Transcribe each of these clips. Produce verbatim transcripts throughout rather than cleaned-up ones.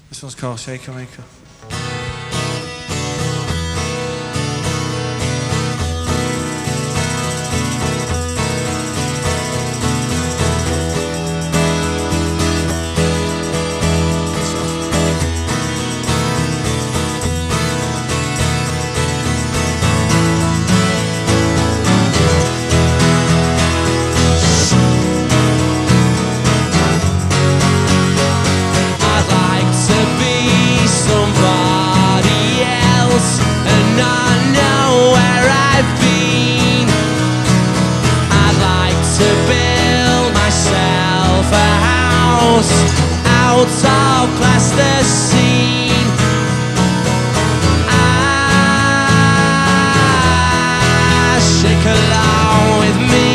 This one's called Shaker Maker. Out of plasticine, ah, shake along with me.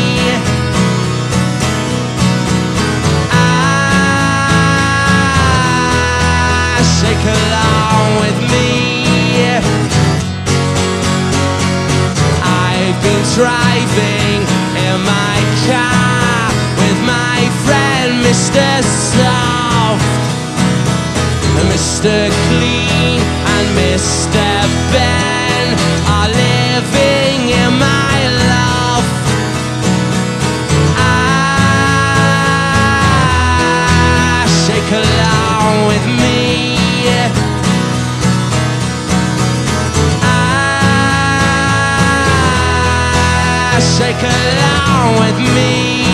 Ah, shake along with me. I've been driving in my car with my friend Mister Soft, Mister Clean and Mister Ben are living in my love. Ah, shake along with me. Ah, shake along with me.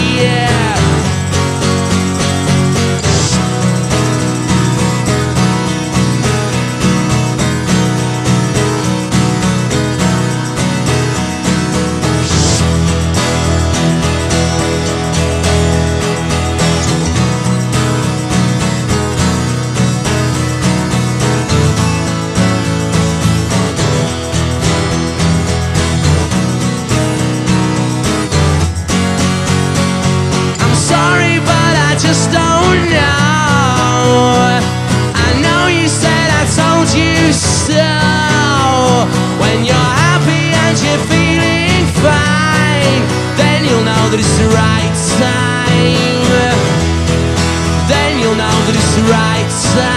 Just don't know. I know you said I told you so. When you're happy and you're feeling fine, then you'll know that it's the right time. Then you'll know that it's the right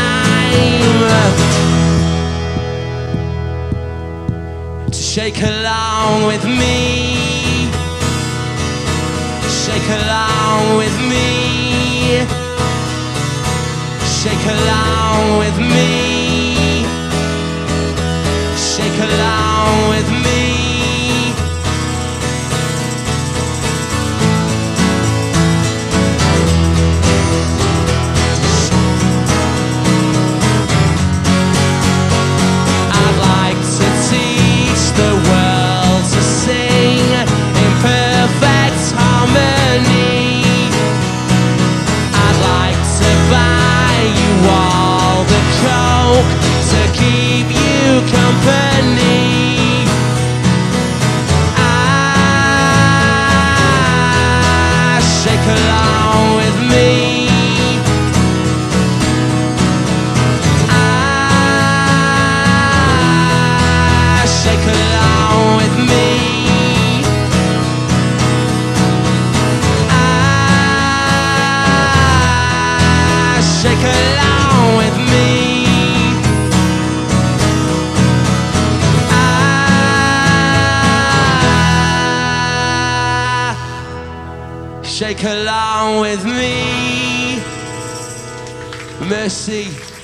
time to shake along with me. Shake along with me. Shake along with me. Shake along with me. I'd like to teach the world to sing in perfect harmony. I'd like to buy you all the coke to keep you company. Ah, shake along with me. Ah, shake along with me. Ah, shake along with me. Ah, shake along with me. Merci.